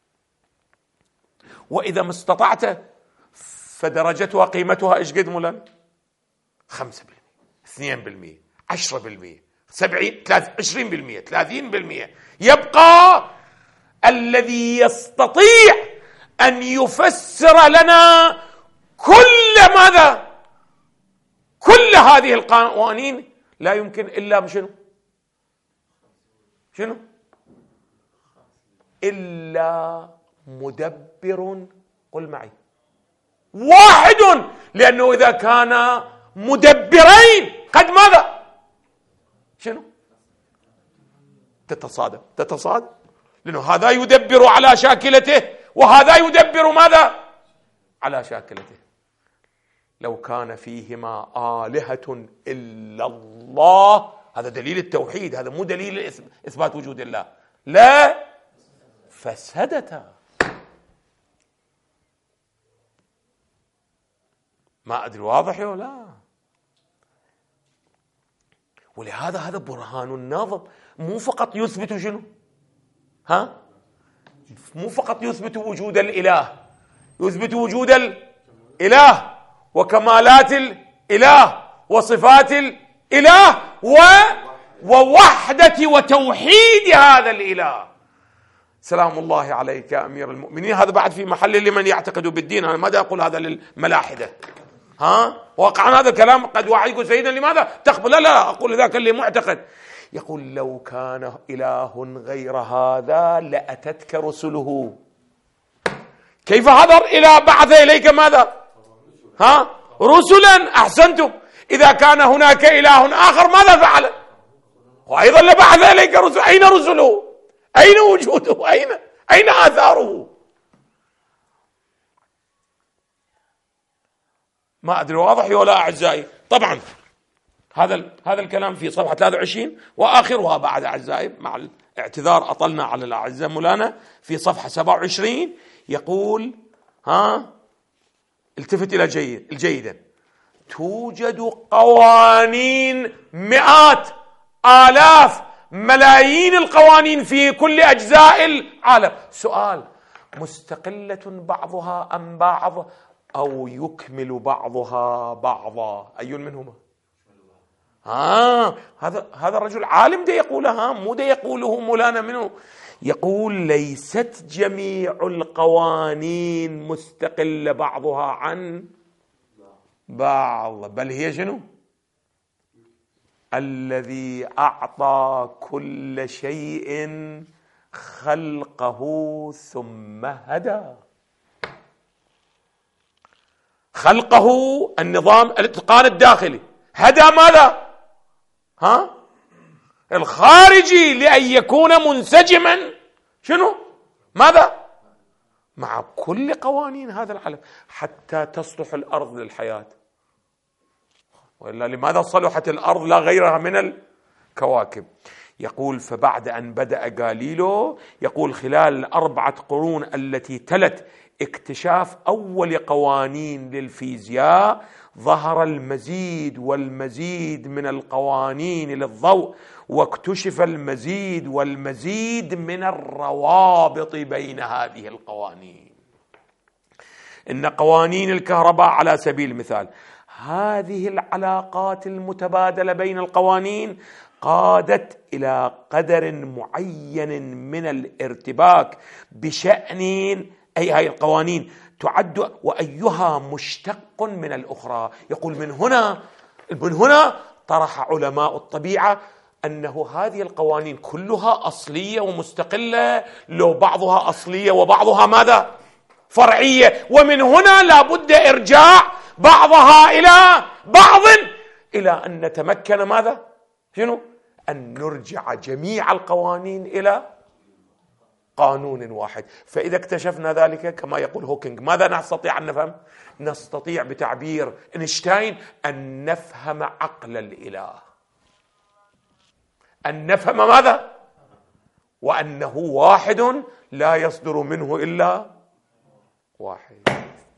وإذا ما استطعت فدرجتها قيمتها إيش قد مولانا؟ 5%، 2%، 10%، 20%، 30%. يبقى الذي يستطيع أن يفسر لنا كل ماذا؟ كل هذه القوانين لا يمكن إلا بشنو؟ شنو؟ إلا مدبر، قل معي، واحد. لأنه إذا كان مدبرين قد ماذا؟ شنو؟ تتصادم، لأنه هذا يدبر على شاكلته وهذا يدبر ماذا؟ على شاكلته. لو كان فيهما آلهة إلا الله، هذا دليل التوحيد، هذا مو دليل إثبات وجود الله، لا فسدتا. ما أدري واضح ولا لا؟ ولهذا هذا برهان الناظم، مو فقط يثبت شنو؟ مو فقط يثبت وجود الإله، يثبت وجود الإله وكمالات الإله وصفات الإله ووحدة وتوحيد هذا الإله. سلام الله عليك يا أمير المؤمنين. هذا بعد في محل لمن يعتقد بالدين، أنا ماذا أقول هذا للملاحدة. وقعا هذا الكلام قد واحد يقول سيدنا لماذا تقبل؟ لا أقول ذاك اللي معتقد. يقول لو كان إله غير هذا لأتتك رسله. كيف هذا الإله بعث إليك ماذا؟ رسلا. أحسنتم. إذا كان هناك إله آخر ماذا فعل؟ وأيضا لبعث إليك رسل. أين رسله؟ أين وجوده؟ أين آثاره؟ ما أدري واضح ولا أعزائي؟ طبعا هذا الكلام في صفحة 23 وآخرها بعد أعزائي، مع الاعتذار أطلنا على الأعزاء مولانا، في صفحة 27 يقول التفت إلى جيدا: توجد قوانين، مئات آلاف ملايين القوانين في كل أجزاء العالم. سؤال: مستقلة بعضها أم بعض، أو يكمل بعضها بعضا؟ أي منهما؟ هذا الرجل عالم ده يقولها، مو ده يقوله مولانا منه. يقول ليست جميع القوانين مستقلة بعضها عن بعض، بل هي شنو؟ الذي أعطى كل شيء خلقه ثم هدى. خلقه النظام الاتقان الداخلي، هدى ماذا؟ الخارجي، لأن يكون منسجما شنو؟ ماذا؟ مع كل قوانين هذا العالم حتى تصلح الأرض للحياة. وإلا لماذا صلحت الأرض لا غيرها من الكواكب؟ يقول: فبعد أن بدأ غاليليو، يقول خلال 4 قرون التي تلت اكتشاف أول قوانين للفيزياء، ظهر المزيد والمزيد من القوانين للضوء، واكتشف المزيد والمزيد من الروابط بين هذه القوانين. إن قوانين الكهرباء على سبيل المثال، هذه العلاقات المتبادلة بين القوانين قادت إلى قدر معين من الارتباك بشأن أي هاي القوانين تعد وأيها مشتق من الأخرى. يقول من هنا طرح علماء الطبيعة أنه هذه القوانين كلها أصلية ومستقلة، لو بعضها أصلية وبعضها ماذا؟ فرعية، ومن هنا لا بد إرجاع بعضها إلى بعض إلى أن نتمكن ماذا؟ شنو؟ أن نرجع جميع القوانين إلى قانون واحد. فإذا اكتشفنا ذلك كما يقول هوكينج ماذا نستطيع أن نفهم؟ نستطيع بتعبير إينشتاين أن نفهم عقل الإله، أن نفهم ماذا؟ وأنه واحد لا يصدر منه إلا واحد.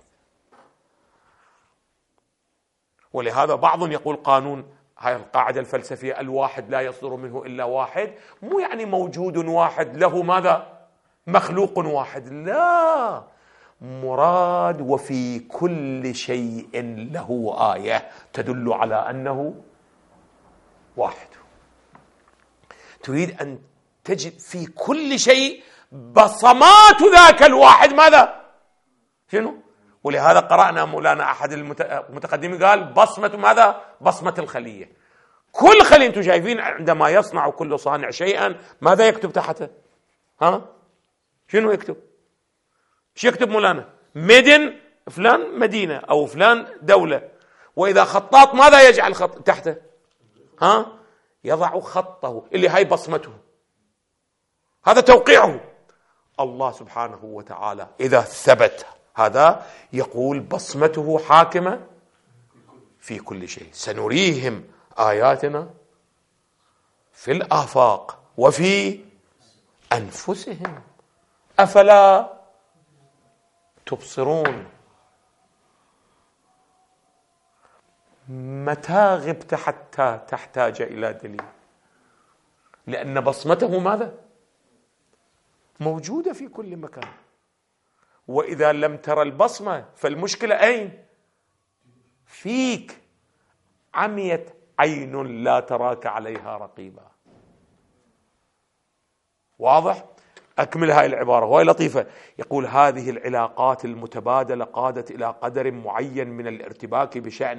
ولهذا بعض يقول قانون هاي القاعدة الفلسفية الواحد لا يصدر منه إلا واحد، مو يعني موجود واحد له ماذا؟ مخلوق واحد، لا، مراد وفي كل شيء له آية تدل على أنه واحد. تريد أن تجد في كل شيء بصمات ذاك الواحد ماذا؟ شنو؟ ولهذا قرأنا مولانا أحد المتقدمين قال بصمة ماذا؟ بصمة الخلية. كل خلية أنتم شايفين عندما يصنع كل صانع شيئا ماذا يكتب تحته؟ ها؟ شنو يكتب؟ شو يكتب مولانا؟ ميدن فلان مدينة أو فلان دولة. وإذا خطاط ماذا يجعل خط تحته؟ ها؟ يضع خطه اللي هاي بصمته، هذا توقيعه. الله سبحانه وتعالى إذا ثبت هذا يقول بصمته حاكمة في كل شيء. سنريهم آياتنا في الآفاق وفي أنفسهم أفلا تبصرون. متى غبت حتى تحتاج إلى دليل؟ لأن بصمته ماذا؟ موجودة في كل مكان. وإذا لم ترى البصمة فالمشكلة أين؟ فيك. عميت عين لا تراك عليها رقيبا. واضح؟ أكمل هاي العبارة وهي لطيفة. يقول هذه العلاقات المتبادلة قادت إلى قدر معين من الارتباك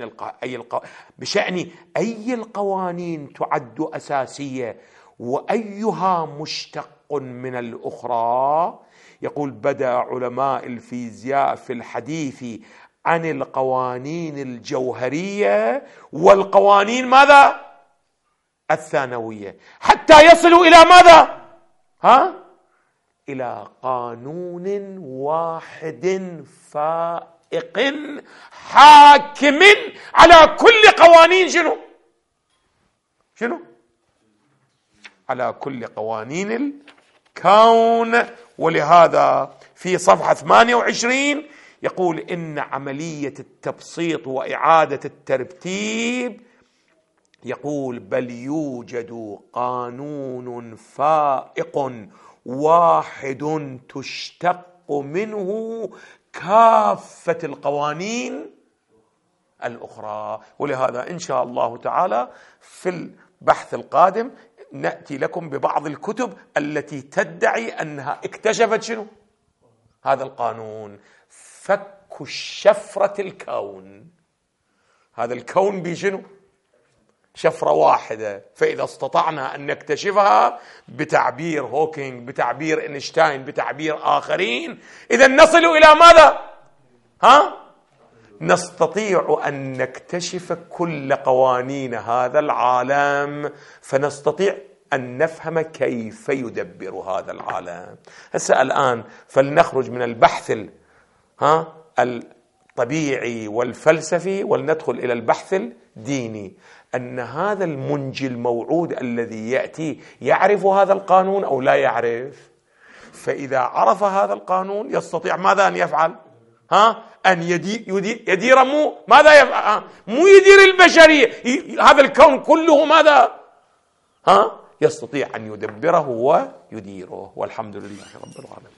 بشأن أي القوانين تعد أساسية وأيها مشتق من الأخرى. يقول بدأ علماء الفيزياء في الحديث عن القوانين الجوهرية والقوانين ماذا؟ الثانوية، حتى يصلوا إلى ماذا؟ إلى قانون واحد فائق حاكم على كل قوانين شنو؟ على كل قوانين الكون. ولهذا في صفحة 28 يقول إن عملية التبسيط وإعادة الترتيب، يقول بل يوجد قانون فائق واحد تشتق منه كافة القوانين الأخرى. ولهذا إن شاء الله تعالى في البحث القادم نأتي لكم ببعض الكتب التي تدعي أنها اكتشفت شنو؟ هذا القانون، فك الشفرة الكون. هذا الكون بشنو؟ شفرة واحدة. فإذا استطعنا أن نكتشفها بتعبير هوكينج، بتعبير إينشتاين، بتعبير آخرين، إذا نصل إلى ماذا؟ نستطيع أن نكتشف كل قوانين هذا العالم، فنستطيع أن نفهم كيف يدبر هذا العالم. هسه الآن فلنخرج من البحث الطبيعي والفلسفي ولندخل إلى البحث الديني. أن هذا المنجي الموعود الذي يأتي يعرف هذا القانون أو لا يعرف؟ فإذا عرف هذا القانون يستطيع ماذا أن يفعل؟ أن يدير ماذا يفعل؟ مو يدير البشرية، هذا الكون كله ماذا؟ يستطيع أن يدبره ويديره. والحمد لله رب العالمين.